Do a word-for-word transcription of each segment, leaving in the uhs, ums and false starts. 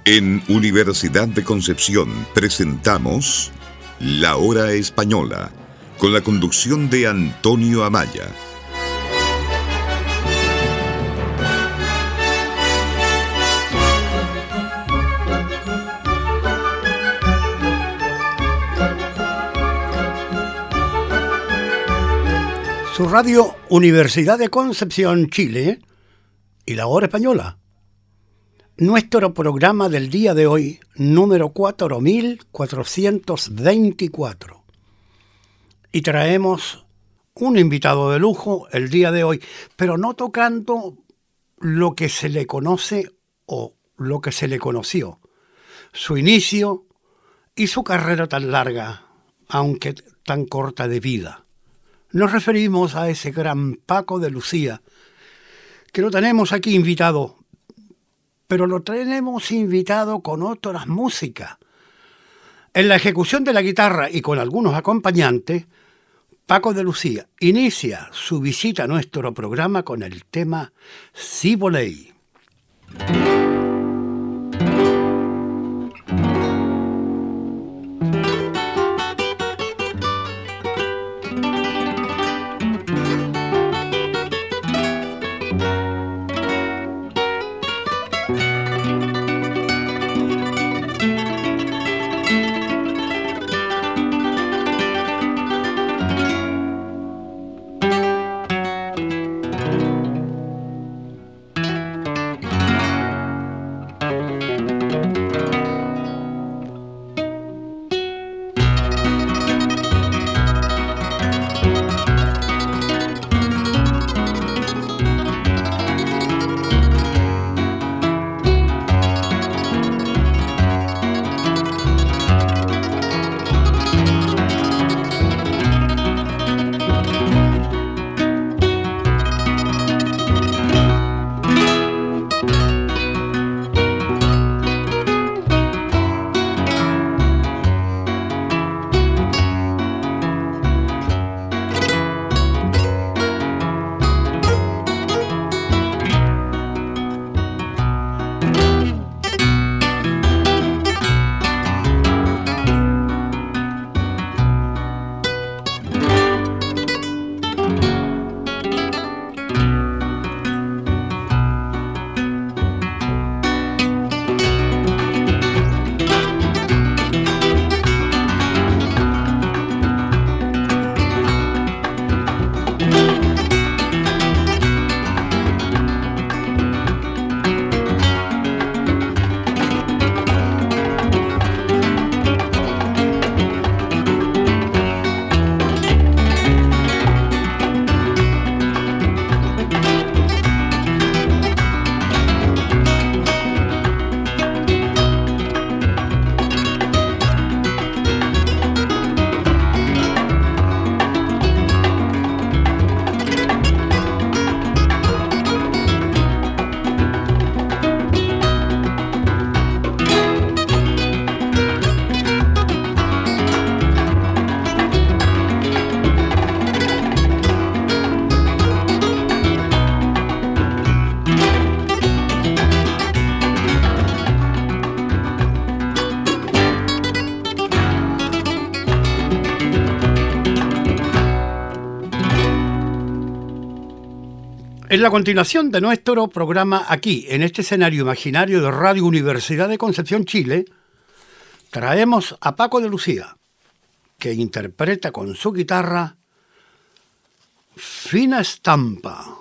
En Universidad de Concepción presentamos La Hora Española, con la conducción de Antonio Amaya. Su radio Universidad de Concepción, Chile, y La Hora Española. Nuestro programa del día de hoy, número cuatro mil cuatrocientos veinticuatro. Y traemos un invitado de lujo el día de hoy, pero no tocando lo que se le conoce o lo que se le conoció, su inicio y su carrera tan larga, aunque tan corta de vida. Nos referimos a ese gran Paco de Lucía, que lo tenemos aquí invitado, pero lo tenemos invitado con otras músicas. En la ejecución de la guitarra y con algunos acompañantes, Paco de Lucía inicia su visita a nuestro programa con el tema Si volei. En la continuación de nuestro programa aquí, en este escenario imaginario de Radio Universidad de Concepción, Chile, traemos a Paco de Lucía, que interpreta con su guitarra Fina Estampa.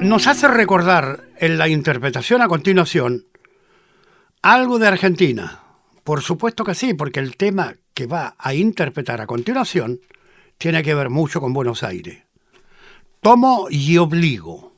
nos hace recordar en la interpretación a continuación algo de Argentina. Por supuesto que sí, porque el tema que va a interpretar a continuación tiene que ver mucho con Buenos Aires. Tomo y obligo.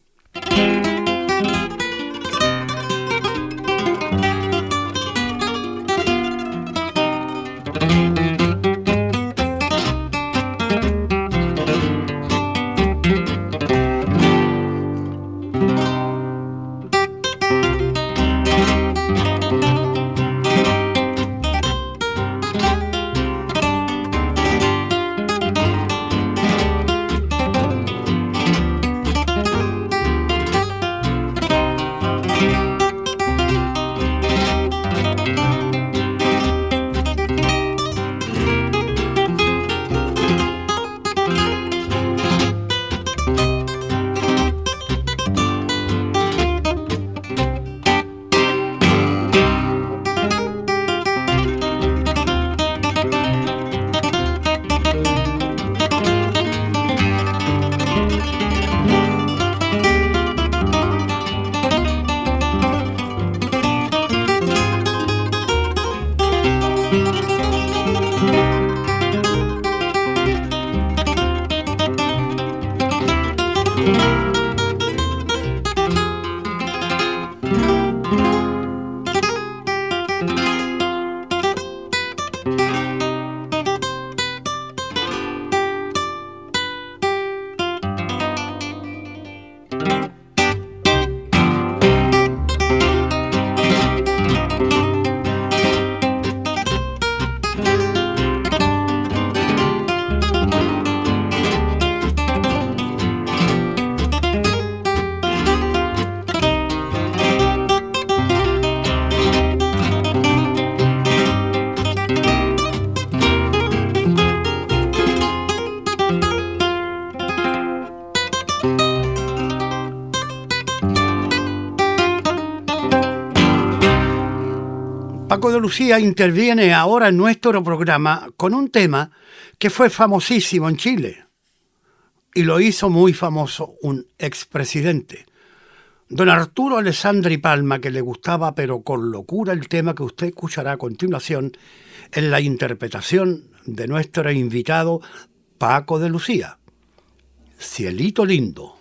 Paco de Lucía interviene ahora en nuestro programa con un tema que fue famosísimo en Chile y lo hizo muy famoso un expresidente, don Arturo Alessandri Palma, que le gustaba pero con locura el tema que usted escuchará a continuación en la interpretación de nuestro invitado Paco de Lucía. Cielito lindo.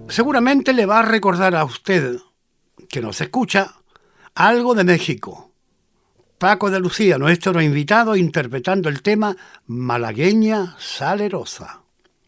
Seguramente le va a recordar a usted, que nos escucha, algo de México. Paco de Lucía, nuestro invitado, interpretando el tema Malagueña Salerosa.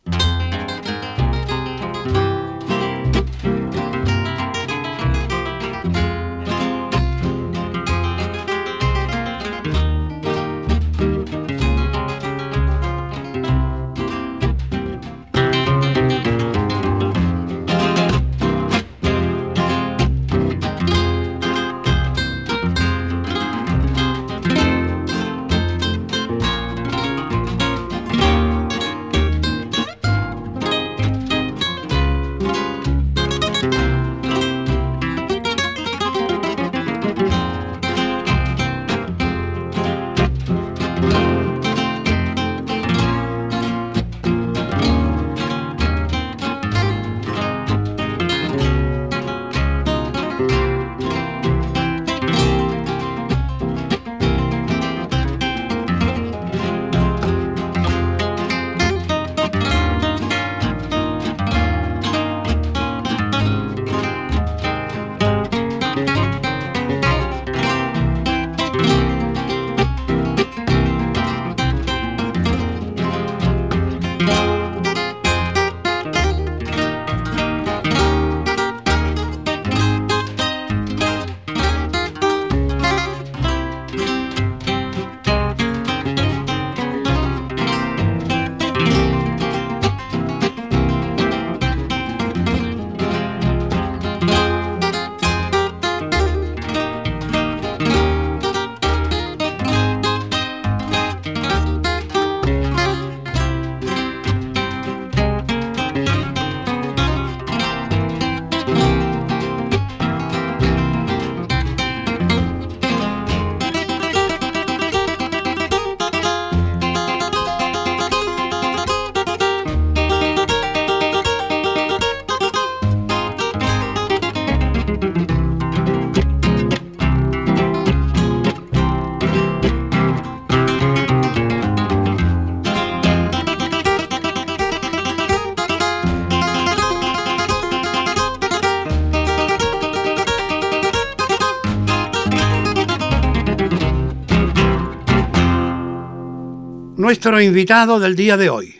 Nuestro invitado del día de hoy,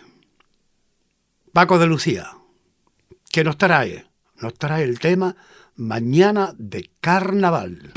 Paco de Lucía, que nos trae, nos trae el tema Mañana de Carnaval.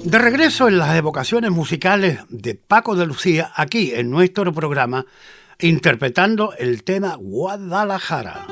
De regreso en las evocaciones musicales de Paco de Lucía, aquí en nuestro programa, interpretando el tema Guadalajara.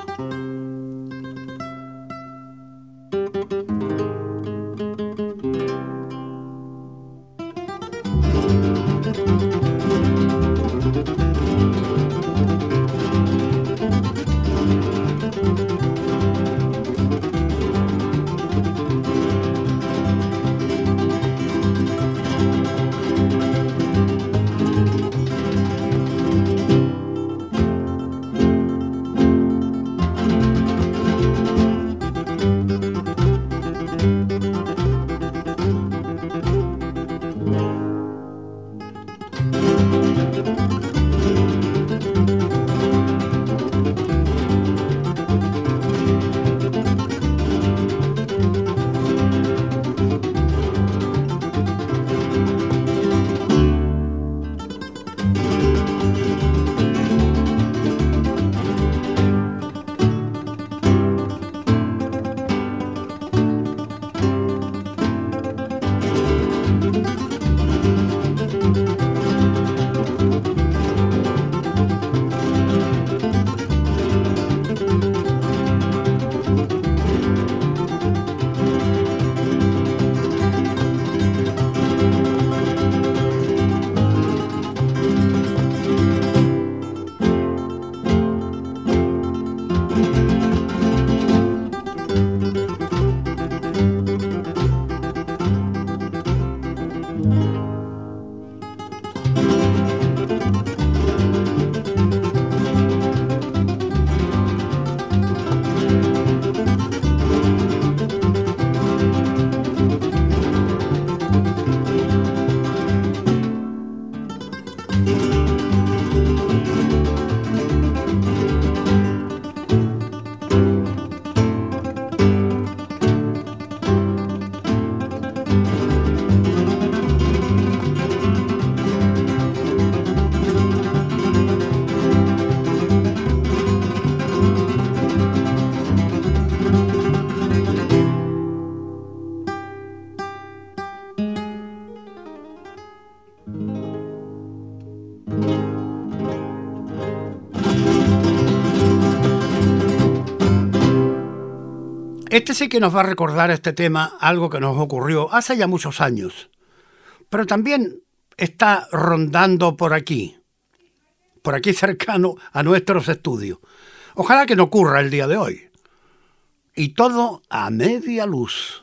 Este sí que nos va a recordar este tema, algo que nos ocurrió hace ya muchos años, pero también está rondando por aquí, por aquí cercano a nuestros estudios. Ojalá que no ocurra el día de hoy. Y todo a media luz.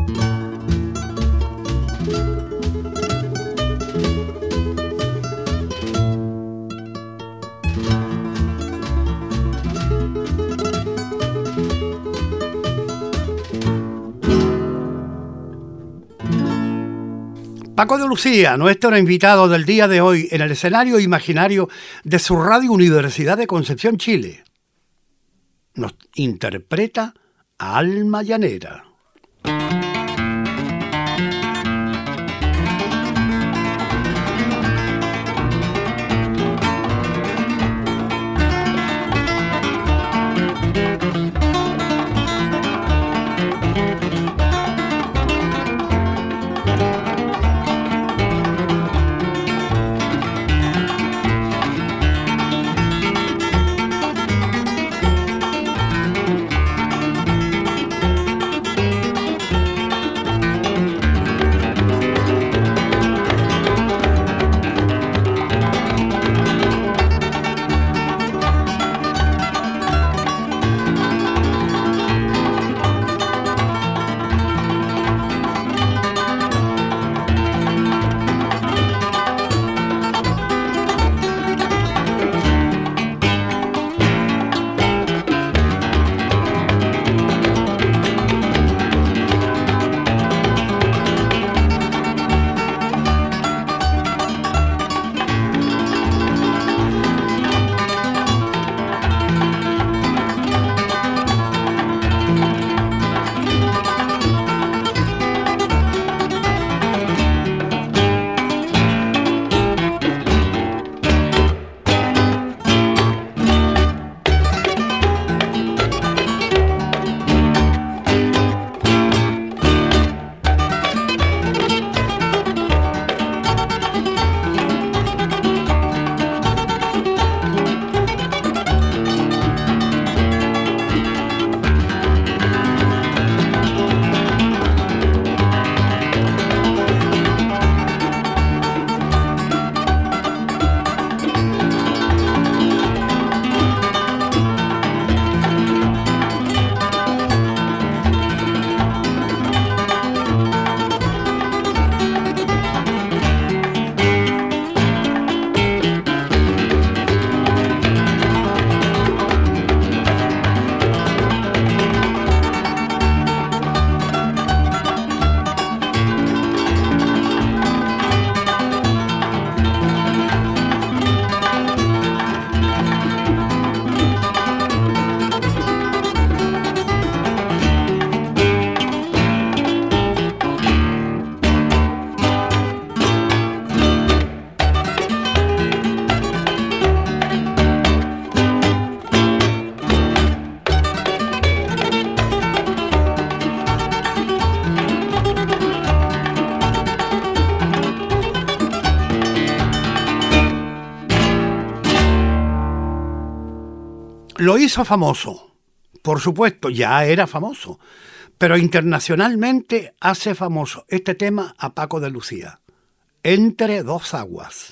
Paco de Lucía, nuestro invitado del día de hoy en el escenario imaginario de su Radio Universidad de Concepción, Chile, nos interpreta Alma Llanera. Lo hizo famoso, por supuesto, ya era famoso, pero internacionalmente hace famoso este tema a Paco de Lucía, Entre dos aguas.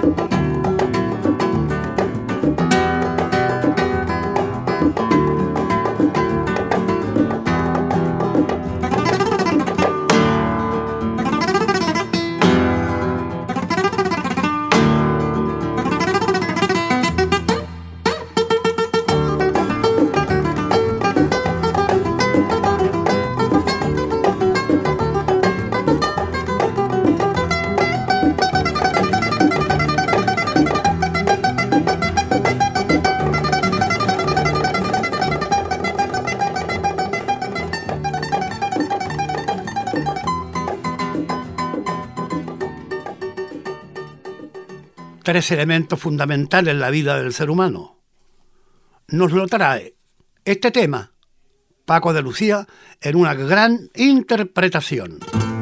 Tres elementos fundamentales en la vida del ser humano. Nos lo trae este tema Paco de Lucía en una gran interpretación.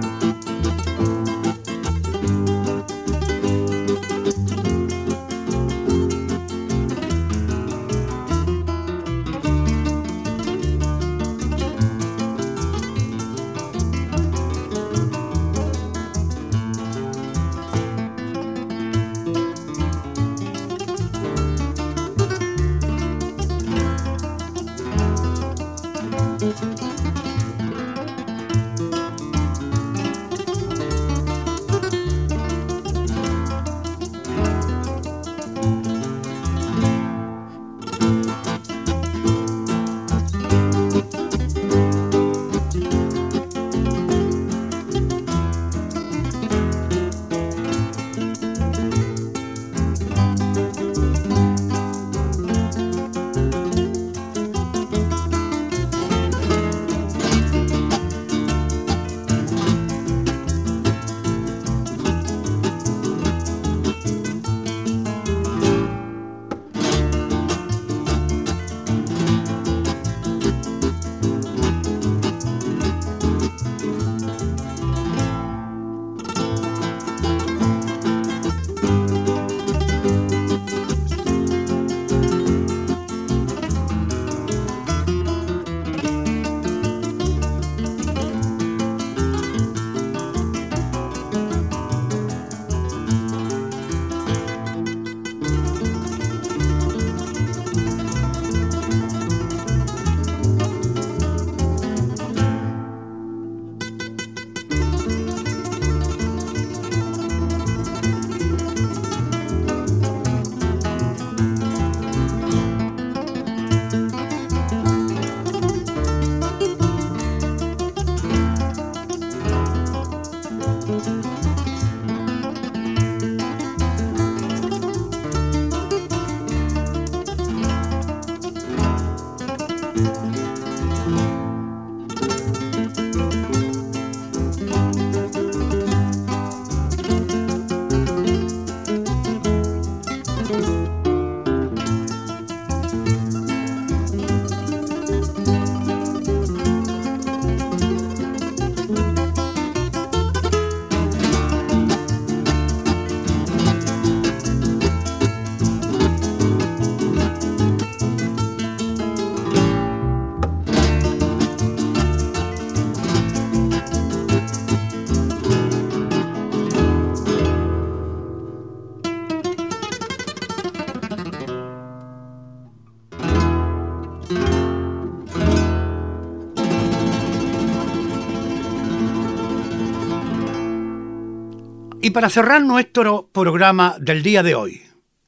Y para cerrar nuestro programa del día de hoy,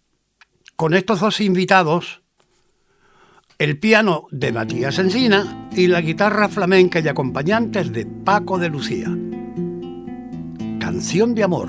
con estos dos invitados, el piano de Matías Encina y la guitarra flamenca y acompañantes de Paco de Lucía. Canción de amor.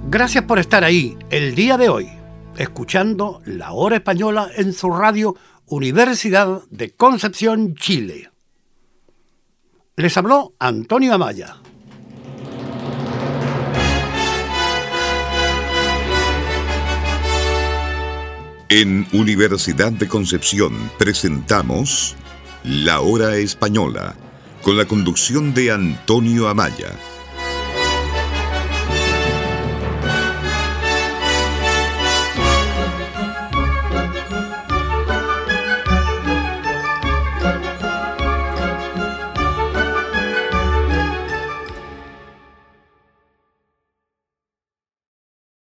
Gracias por estar ahí el día de hoy, escuchando La Hora Española en su radio Universidad de Concepción, Chile. Les habló Antonio Amaya. En Universidad de Concepción presentamos La Hora Española, con la conducción de Antonio Amaya.